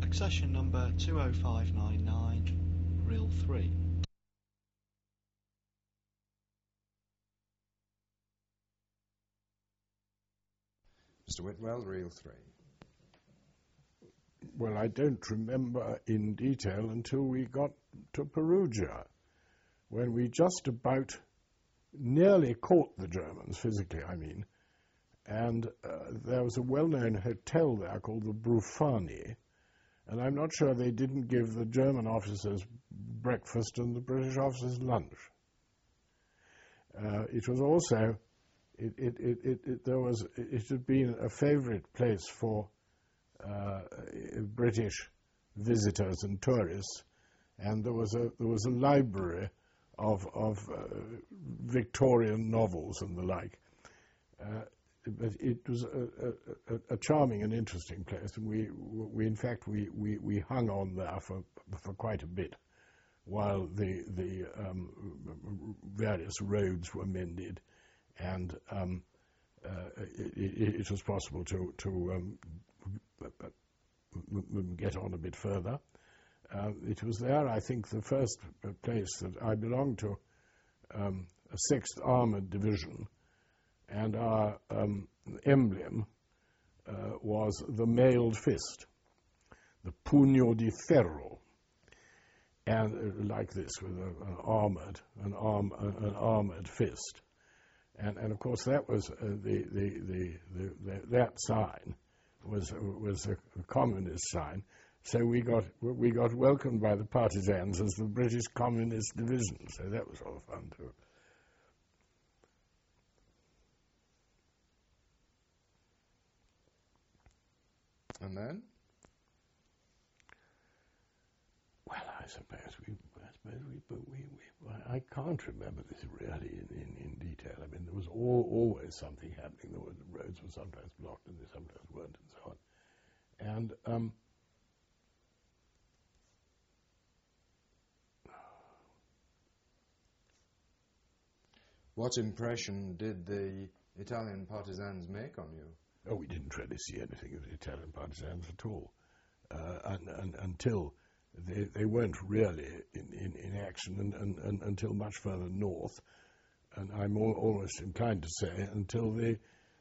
Accession number 20599, reel 3. Mr. Whitwell, reel 3. Well, I don't remember in detail until we got to Perugia, when we just about nearly caught the Germans, physically I mean, and there was a well-known hotel there called the Brufani, and I'm not sure they didn't give the German officers breakfast and the British officers lunch. It was also, it had been a favorite place for British visitors and tourists, and there was a library of Victorian novels and the like. But it was a charming and interesting place, and we in fact hung on there for quite a bit while the various roads were mended, and it was possible to get on a bit further. It was there, I think, the first place that I belonged to, a 6th Armoured Division, and our emblem was the mailed fist, the pugno di ferro, and like this, with an armored fist, and of course that was that sign was a communist sign. So we got welcomed by the partisans as the British Communist Division. So that was all fun too. And then? Well, I suppose I can't remember this really in detail. I mean, there was always something happening. The roads were sometimes blocked and they sometimes weren't, and so on. And what impression did the Italian partisans make on you? Oh, we didn't really see anything of the Italian partisans at all, until they weren't really in action and until much further north, and I'm almost inclined to say until it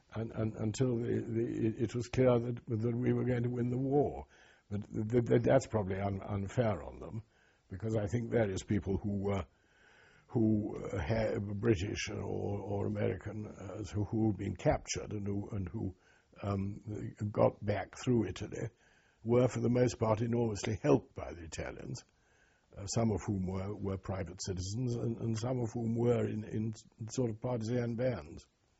was clear that we were going to win the war. But that's probably unfair on them, because I think various people who had British or American who had been captured and who got back through Italy were for the most part enormously helped by the Italians, some of whom were private citizens and some of whom were in sort of partisan bands.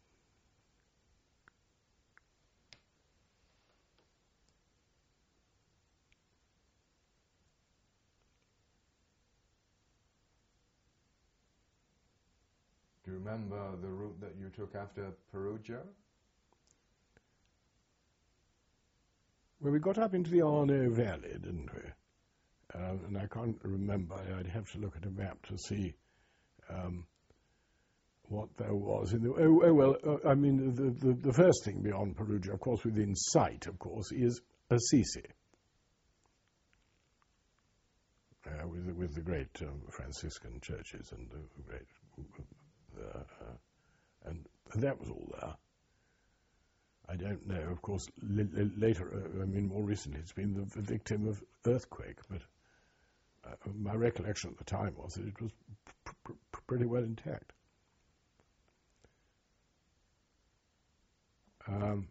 Do you remember the route that you took after Perugia? Well, we got up into the Arno Valley, didn't we? And I can't remember. I'd have to look at a map to see what there was in the... I mean, the first thing beyond Perugia, of course, within sight, of course, is Assisi, with the great Franciscan churches and the great... and that was all there. I don't know, of course, later, I mean, more recently, it's been the victim of earthquake, but my recollection at the time was that it was pretty well intact. And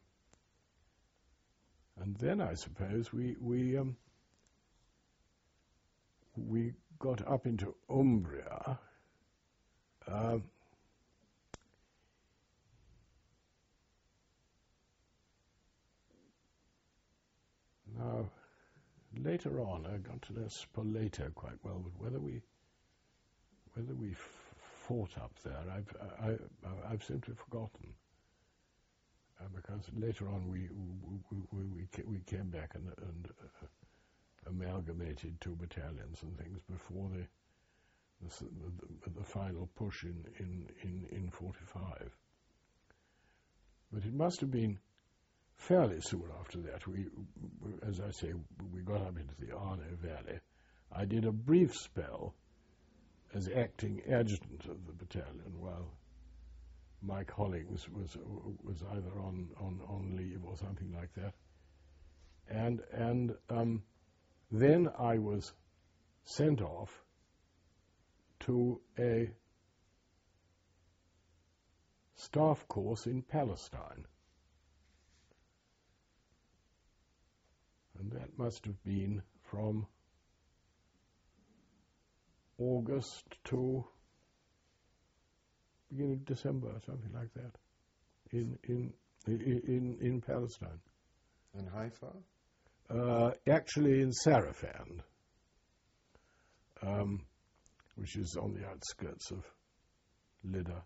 then I suppose we got up into Umbria. Now, later on, I got to know Spoleto quite well, but whether we fought up there, I've simply forgotten. Because later on we came back and amalgamated 2 battalions and things before the final push in 45. But it must have been fairly soon after that, we, as I say, we got up into the Arno Valley. I did a brief spell as acting adjutant of the battalion while Mike Hollings was either on leave or something like that. And then I was sent off to a staff course in Palestine. And that must have been from August to beginning of December, something like that, in Palestine. In Haifa? Actually in Sarafand, which is on the outskirts of Lydda.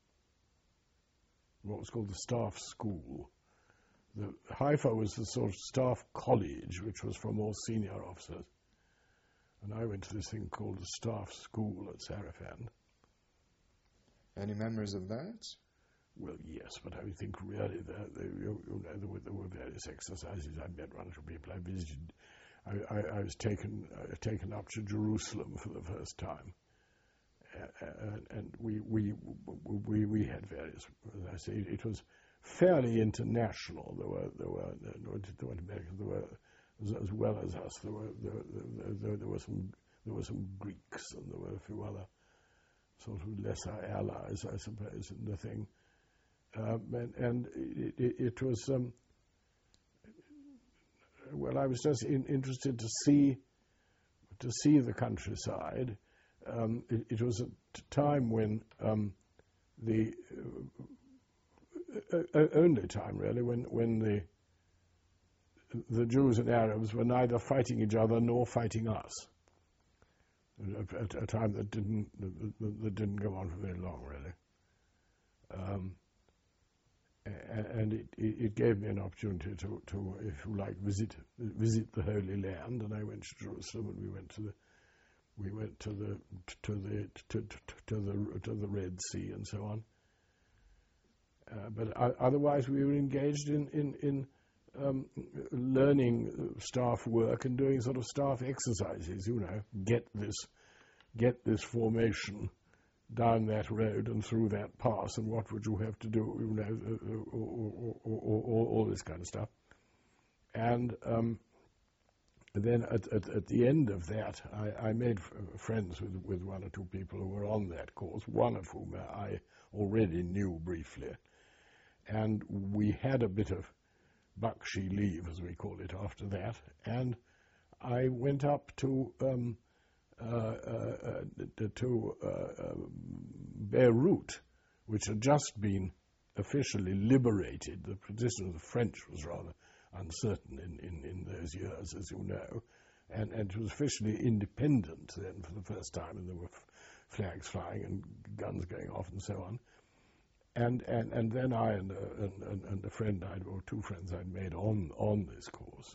What was called the staff school. The Haifa was the sort of staff college, which was for more senior officers. And I went to this thing called the staff school at Sarafand. Any memories of that? Well, yes, but I think really there were various exercises. I met one or two people. I visited. I was taken up to Jerusalem for the first time, and we had various. As I say, it was fairly international. There weren't Americans. There were, as well as us. There were some Greeks, and there were a few other sort of lesser allies, I suppose, in the thing. And it was, well, I was just interested to see the countryside. It was a time when the only time really when the Jews and Arabs were neither fighting each other nor fighting us. A time that didn't go on for very long, really. And it gave me an opportunity to, if you like, visit the Holy Land. And I went to Jerusalem, and we went to the Red Sea and so on. But otherwise, we were engaged in learning staff work and doing sort of staff exercises. You know, get this formation down that road and through that pass, and what would you have to do, you know, all this kind of stuff. And then at the end of that, I made friends with one or two people who were on that course, one of whom I already knew briefly. And we had a bit of Bakshi leave, as we call it, after that. And I went up to Beirut, which had just been officially liberated. The position of the French was rather uncertain in those years, as you know, and it was officially independent then for the first time, and there were flags flying and guns going off and so on. And then I and a friend or two friends I'd made on this course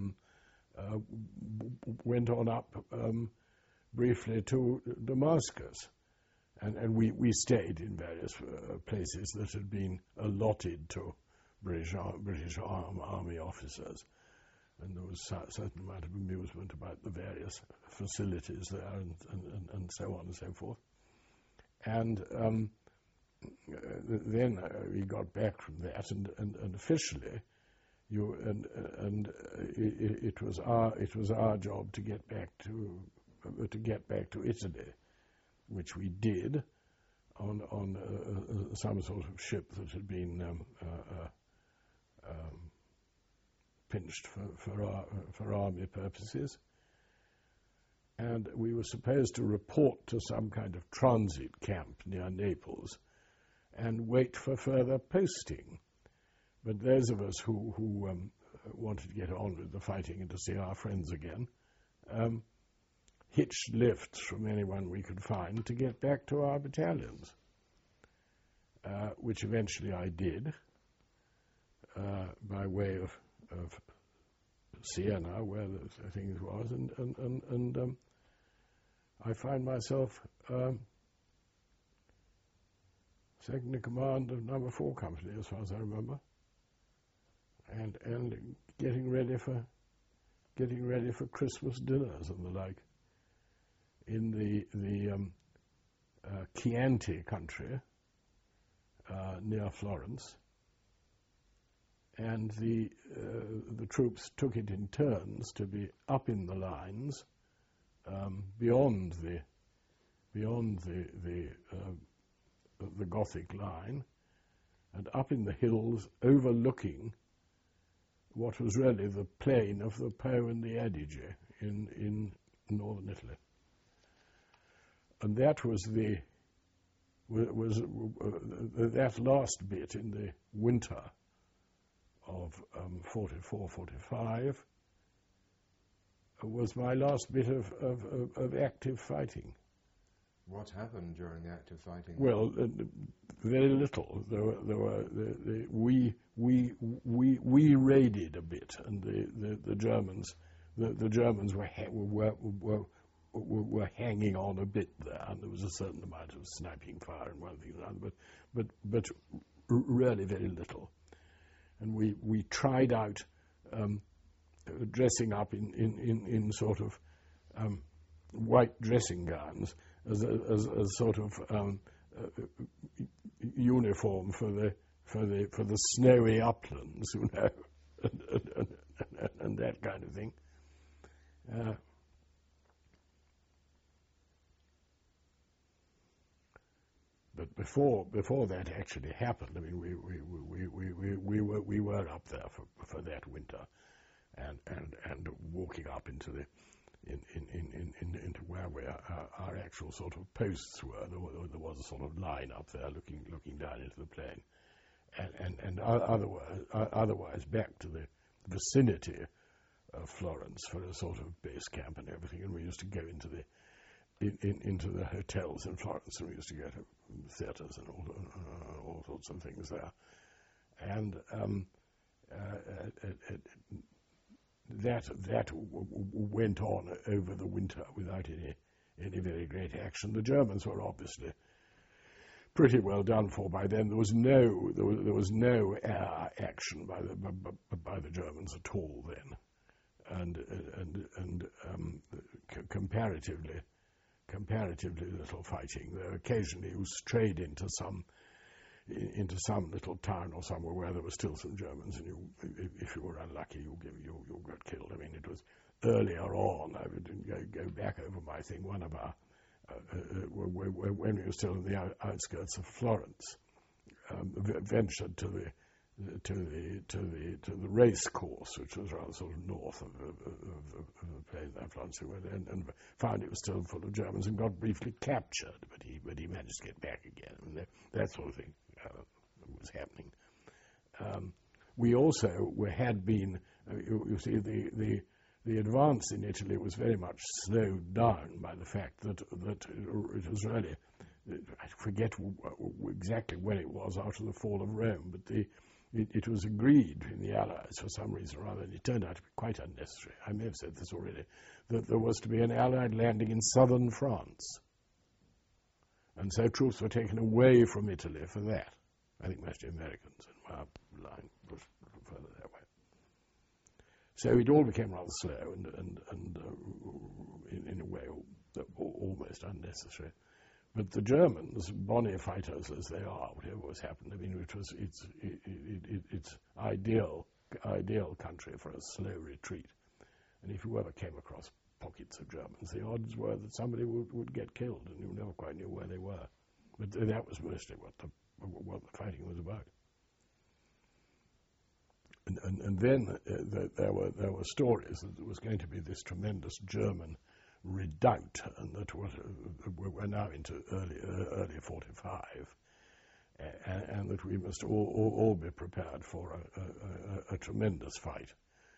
went on up briefly to Damascus, and we stayed in various places that had been allotted to British Army officers, and there was a certain amount of amusement about the various facilities there and so on and so forth. And then we got back from that, and officially, it was our job to get back to Italy, which we did on some sort of ship that had been pinched for army purposes, and we were supposed to report to some kind of transit camp near Naples and wait for further posting. But those of us who wanted to get on with the fighting and to see our friends again hitched lifts from anyone we could find to get back to our battalions, which eventually I did by way of Siena, where the things was, and I find myself second in command of No. 4 Company, as far as I remember. and getting ready for Christmas dinners and the like in the Chianti country near Florence, and the troops took it in turns to be up in the lines beyond the Gothic line, and up in the hills overlooking what was really the plain of the Po and the Adige in northern Italy. And that was that last bit in the winter of 44-45 was my last bit of active fighting. What happened during the active fighting? Well, very little. We raided a bit, and the Germans were hanging on a bit there, and there was a certain amount of sniping fire and one thing and another, but really very little. And we tried out dressing up in sort of white dressing gowns as sort of uniform for the snowy uplands, you know, and that kind of thing. But before that actually happened, I mean, we were up there for that winter, and walking up into into where our actual sort of posts were. There was a sort of line up there looking down into the plain, and otherwise back to the vicinity of Florence for a sort of base camp and everything. And we used to go into the hotels in Florence, and we used to go to theatres and all sorts of things there. And that went on over the winter without any very great action. The Germans were obviously pretty well done for by then. There was no air action by the Germans at all then, and comparatively little fighting. There occasionally you strayed into some little town or somewhere where there were still some Germans, and if you were unlucky, you got killed. I mean, it was earlier on. I would go back over my thing. One of our when we were still in the outskirts of Florence, ventured to the race course, which was rather sort of north of the place in Florence, and found it was still full of Germans, and got briefly captured, but he managed to get back again. I mean, that sort of thing was happening. We also had been, you see, the advance in Italy was very much slowed down by the fact that it was really, I forget exactly when it was after the fall of Rome, but it was agreed in the Allies for some reason or other, and it turned out to be quite unnecessary. I may have said this already, that there was to be an Allied landing in southern France. And so troops were taken away from Italy for that. I think mostly Americans, and our line pushed further that way. So it all became rather slow and in a way almost unnecessary. But the Germans, bonny fighters as they are, whatever was happened, I mean, it's ideal country for a slow retreat. And if you ever came across pockets of Germans, the odds were that somebody would get killed, and you never quite knew where they were. But that was mostly what the fighting was about. And then there were stories that there was going to be this tremendous German redoubt, and that we're now into early 45, and that we must all be prepared for a tremendous fight.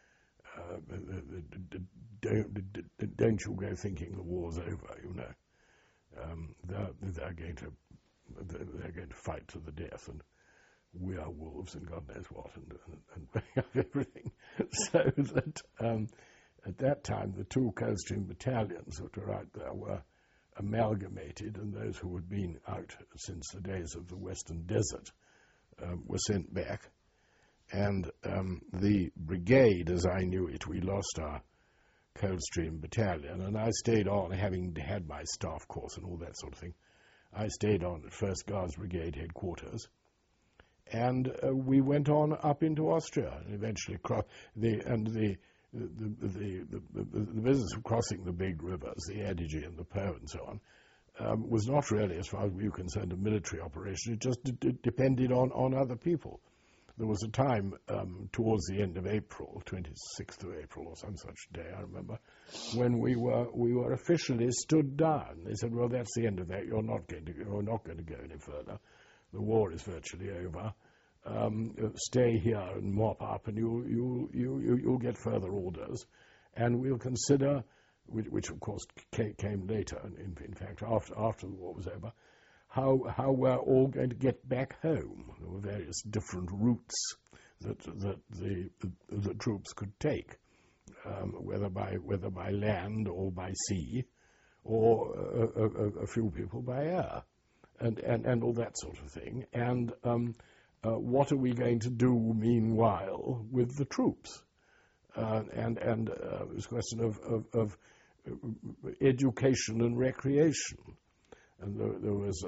Don't you go thinking the war's over, you know. They're going to fight to the death, and we are wolves and God knows what, and everything. So that at that time the two Coldstream battalions that were out there were amalgamated, and those who had been out since the days of the Western Desert were sent back, And the brigade, as I knew it, we lost our Coldstream Battalion, and I stayed on, having had my staff course and all that sort of thing. I stayed on at 1st Guards Brigade headquarters, and we went on up into Austria, and eventually the business of crossing the big rivers, the Adige and the Po and so on, was not really, as far as we were concerned, a military operation. It just depended on other people. There was a time towards the end of April, 26th of April or some such day, I remember, when we were officially stood down. They said, well, that's the end of that. You're not going to go any further. The war is virtually over. Stay here and mop up, and you'll get further orders, and we'll consider, which of course came later, in fact after the war was over, how we're all going to get back home. There were various different routes that the troops could take, whether by land or by sea, or a few people by air, and all that sort of thing. And what are we going to do meanwhile with the troops? And it was a question of education and recreation. And there was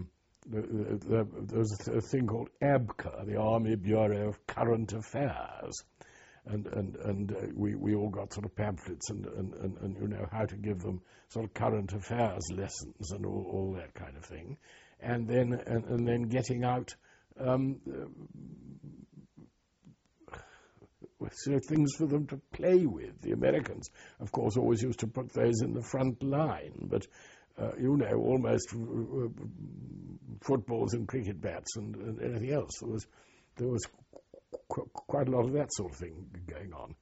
a thing called ABCA, the Army Bureau of Current Affairs, and we all got sort of pamphlets and you know how to give them sort of current affairs lessons and all that kind of thing, and then getting out so things for them to play with. The Americans, of course, always used to put those in the front line, but you know, almost footballs and cricket bats and anything else. There was quite a lot of that sort of thing going on.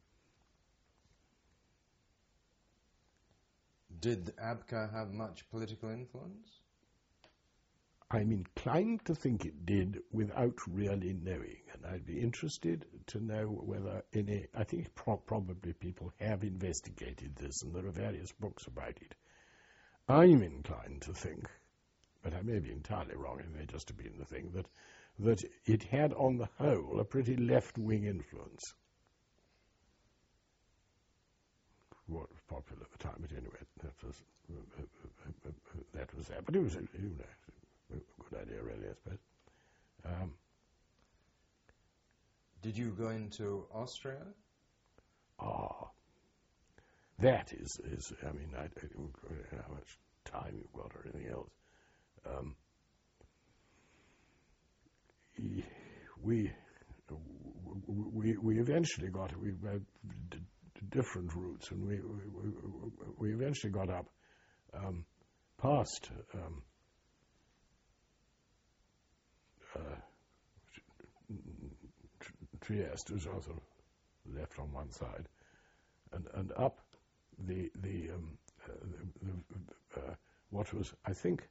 Did ABCA have much political influence? I'm inclined to think it did without really knowing, and I'd be interested to know whether I think probably people have investigated this, and there are various books about it. I'm inclined to think, but I may be entirely wrong, it may just have been the thing, that it had on the whole a pretty left-wing influence. What was popular at the time, but anyway, that was that. But it was, you know, a good idea, really, I suppose. Did you go into Austria? That is I mean, I don't know how much time you've got or anything else. We eventually got, we had different routes, and we eventually got up past Trieste, which was also left on one side, and up the what was, I think,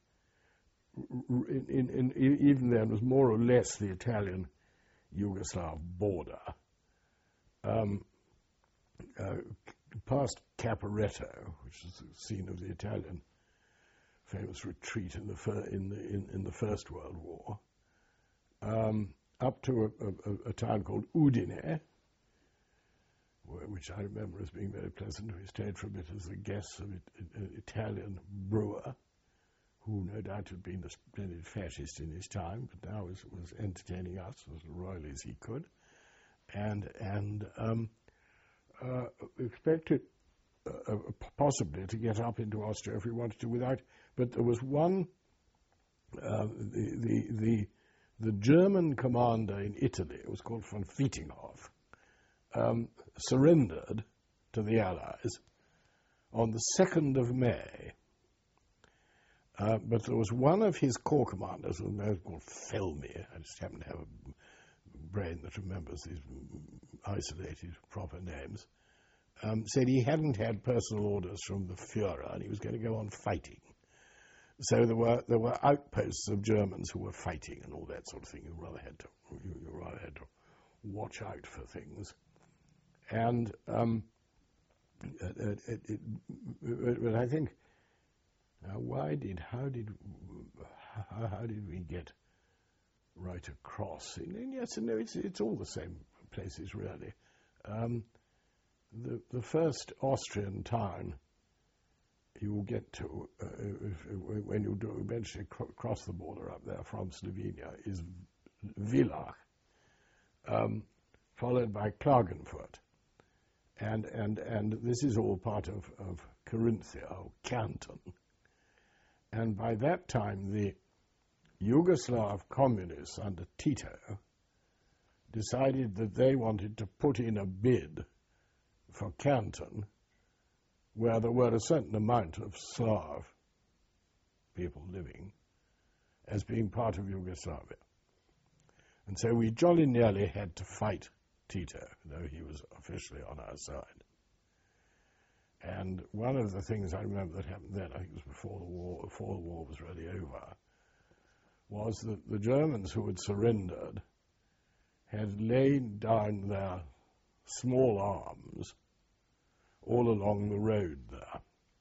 even then was more or less the Italian-Yugoslav border, past Caporetto, which is the scene of the Italian famous retreat in the First World War, up to a town called Udine, which I remember as being very pleasant. We stayed for a bit as the guests of an Italian brewer, who no doubt had been a splendid fascist in his time, but now was entertaining us as royally as he could, and expected possibly to get up into Austria if we wanted to without. But there was one, the German commander in Italy, it was called von Vietinghoff, surrendered to the Allies on the 2nd of May. But there was one of his corps commanders, who was called Felmy. I just happen to have a brain that remembers these isolated proper names. Said he hadn't had personal orders from the Führer and he was going to go on fighting. So there were outposts of Germans who were fighting and all that sort of thing. You rather had to watch out for things. And but I think how did we get right across? And yes and no, it's all the same places really. The first Austrian town you will get to when you do eventually cross the border up there from Slovenia is Villach, followed by Klagenfurt. And this is all part of Carinthia, or Kärnten. And by that time, the Yugoslav communists under Tito decided that they wanted to put in a bid for Kärnten, where there were a certain amount of Slav people living, as being part of Yugoslavia. And so we jolly nearly had to fight Tito, though he was officially on our side. And one of the things I remember that happened then, I think it was before the war was really over, was that the Germans who had surrendered had laid down their small arms all along the road there.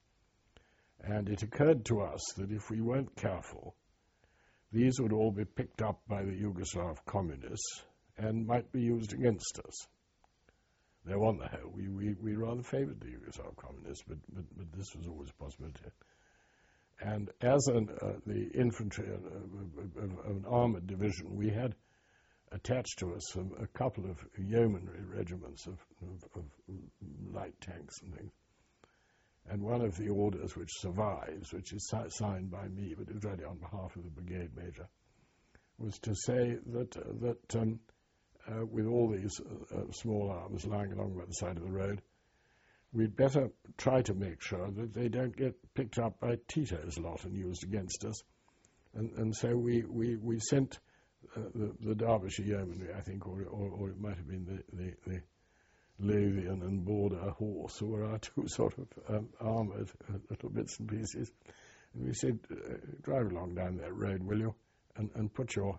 And it occurred to us that if we weren't careful, these would all be picked up by the Yugoslav communists and might be used against us. Though on the whole, we rather favoured the Yugoslav communists, but this was always a possibility. And as the infantry of an armoured division, we had attached to us a couple of yeomanry regiments of light tanks and things. And one of the orders which survives, which is signed by me, but it was really on behalf of the brigade major, was to say that with all these small arms lying along by the side of the road, we'd better try to make sure that they don't get picked up by Tito's lot and used against us. And so we sent the Derbyshire Yeomanry, I think, or it might have been the Lothian and Border Horse, who were our two sort of armoured little bits and pieces. And we said, drive along down that road, will you, and put your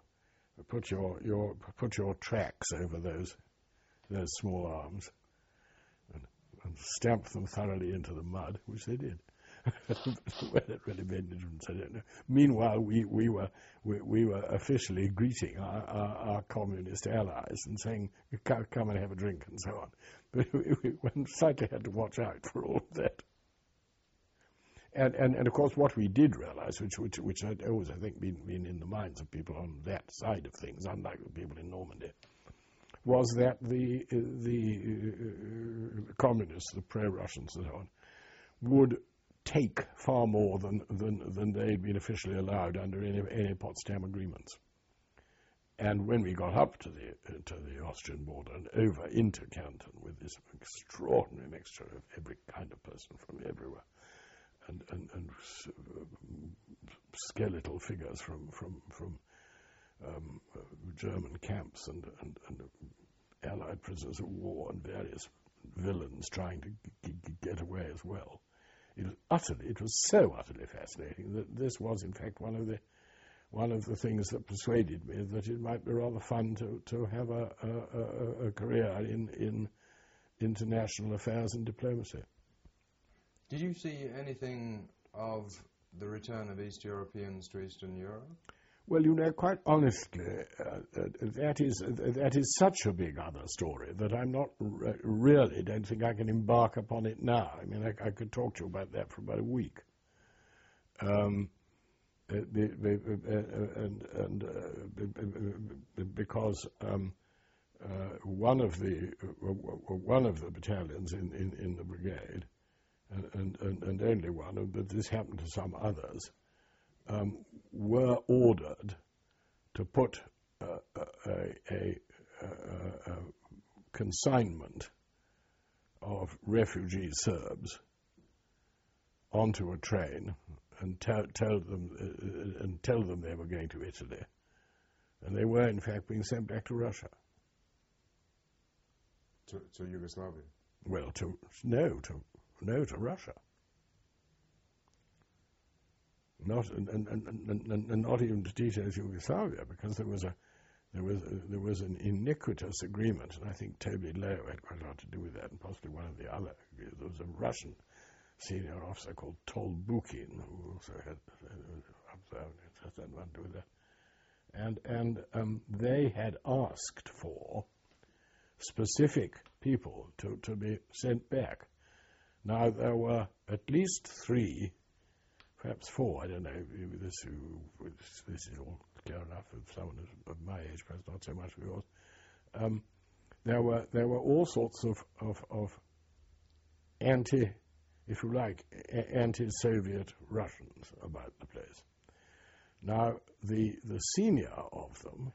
tracks over those small arms, and stamp them thoroughly into the mud, which they did. Whether it really made a difference, I don't know. Meanwhile, we were officially greeting our communist allies and saying, "Come and have a drink," and so on. But we slightly had to watch out for all of that. And of course, what we did realize, which had always, I think, been in the minds of people on that side of things, unlike the people in Normandy, was that the communists, the pro-Russians and so on, would take far more than they'd been officially allowed under any Potsdam agreements. And when we got up to the Austrian border and over into Kärnten with this extraordinary mixture of every kind of person from everywhere, and skeletal figures from German camps and Allied prisoners of war and various villains trying to get away as well. It was so utterly fascinating that this was, in fact, one of the things that persuaded me that it might be rather fun to have a career in international affairs and diplomacy. Did you see anything of the return of East Europeans to Eastern Europe? Well, quite honestly, that is such a big other story that I'm not really don't think I can embark upon it now. I mean, I could talk to you about that for about a week, because one of the battalions in the brigade, and only one, but this happened to some others, were ordered to put a consignment of refugee Serbs onto a train and tell them they were going to Italy, and they were in fact being sent back to Russia. To Yugoslavia? Well, to Russia. Not and not even to Tito's Yugoslavia, because there was an iniquitous agreement, and I think Toby Lowe had quite a lot to do with that, and possibly one of the other. There was a Russian senior officer called Tolbukin who also had something to do with that, and they had asked for specific people to be sent back. Now, there were at least 3, perhaps 4, I don't know, this is all clear enough if someone of my age, perhaps not so much of yours. There were all sorts of anti, if you like, anti-Soviet Russians about the place. Now, the senior of them,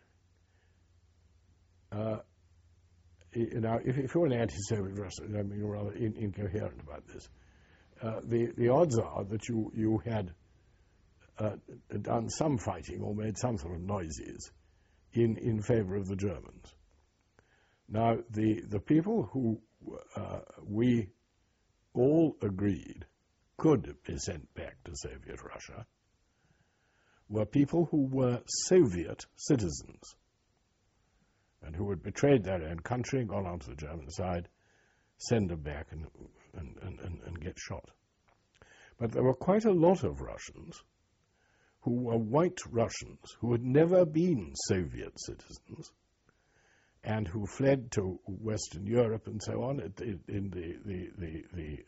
now, if you're an anti-Soviet Russian, I mean, you're rather incoherent about this. The odds are that you had done some fighting or made some sort of noises in favor of the Germans. Now, the people who we all agreed could be sent back to Soviet Russia were people who were Soviet citizens and who had betrayed their own country, gone onto the German side, send them back and get shot. But there were quite a lot of Russians who were white Russians who had never been Soviet citizens and who fled to Western Europe and so on in the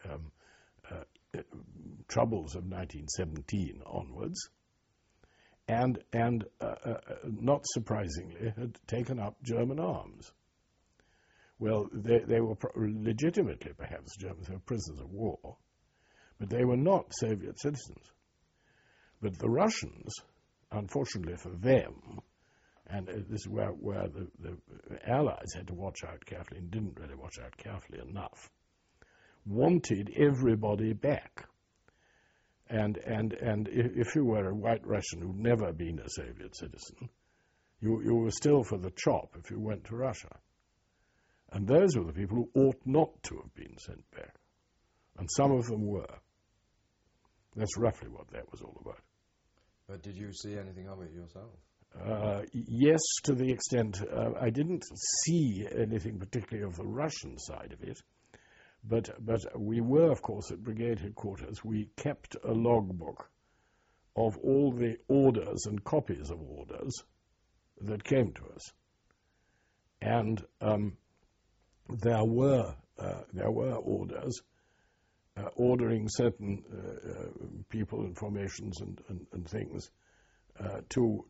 troubles of 1917 onwards, and not surprisingly had taken up German arms. Well, they were legitimately perhaps Germans, they were prisoners of war, but they were not Soviet citizens. But the Russians, unfortunately for them, and this is where the Allies had to watch out carefully and didn't really watch out carefully enough, wanted everybody back. And if you were a white Russian who'd never been a Soviet citizen, you were still for the chop if you went to Russia. And those were the people who ought not to have been sent back. And some of them were. That's roughly what that was all about. But did you see anything of it yourself? Yes, to the extent I didn't see anything particularly of the Russian side of it, but we were, of course, at brigade headquarters. We kept a logbook of all the orders and copies of orders that came to us, and there were orders ordering certain people and formations and things to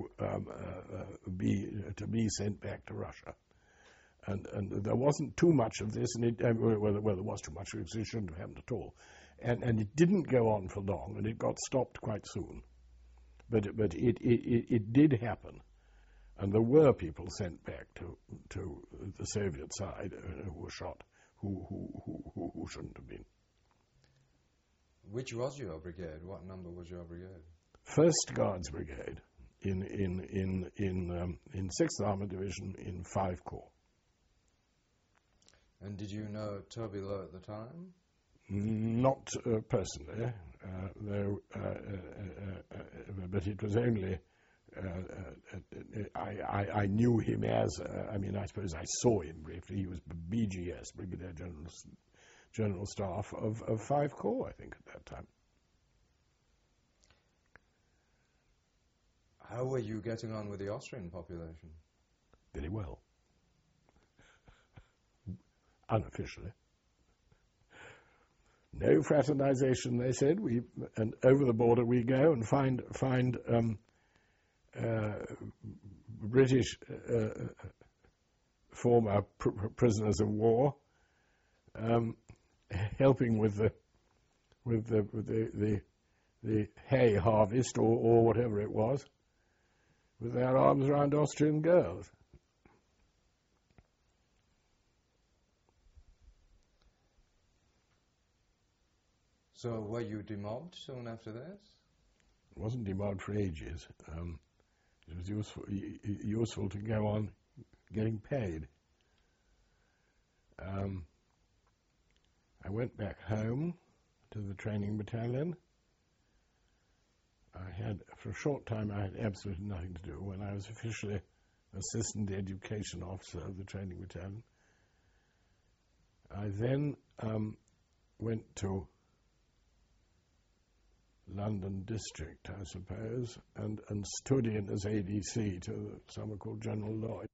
be sent back to Russia, and there wasn't too much of this, and well, there was too much of it, it shouldn't have happened at all, and it didn't go on for long, and it got stopped quite soon, but it did happen, and there were people sent back to the Soviet side who were shot, who shouldn't have been. Which was your brigade? What number was your brigade? 1st Guards Brigade in 6th Armored Division in 5 Corps. And did you know Tobilo at the time? Not personally, but it was only I knew him as I suppose I saw him briefly. He was BGS, Brigadier General Staff of 5 Corps, I think, at that time. How were you getting on with the Austrian population? Very well. Unofficially. No fraternization, they said. And over the border we go and find British former prisoners of war helping with the hay harvest or whatever it was, with their arms around Austrian girls. So were you demobbed soon after this? It wasn't demobbed for ages. It was useful to go on getting paid. I went back home to the training battalion. For a short time, I had absolutely nothing to do. When I was officially assistant education officer of the training battalion, I then went to London District, I suppose, and stood in as ADC to someone called General Lloyd.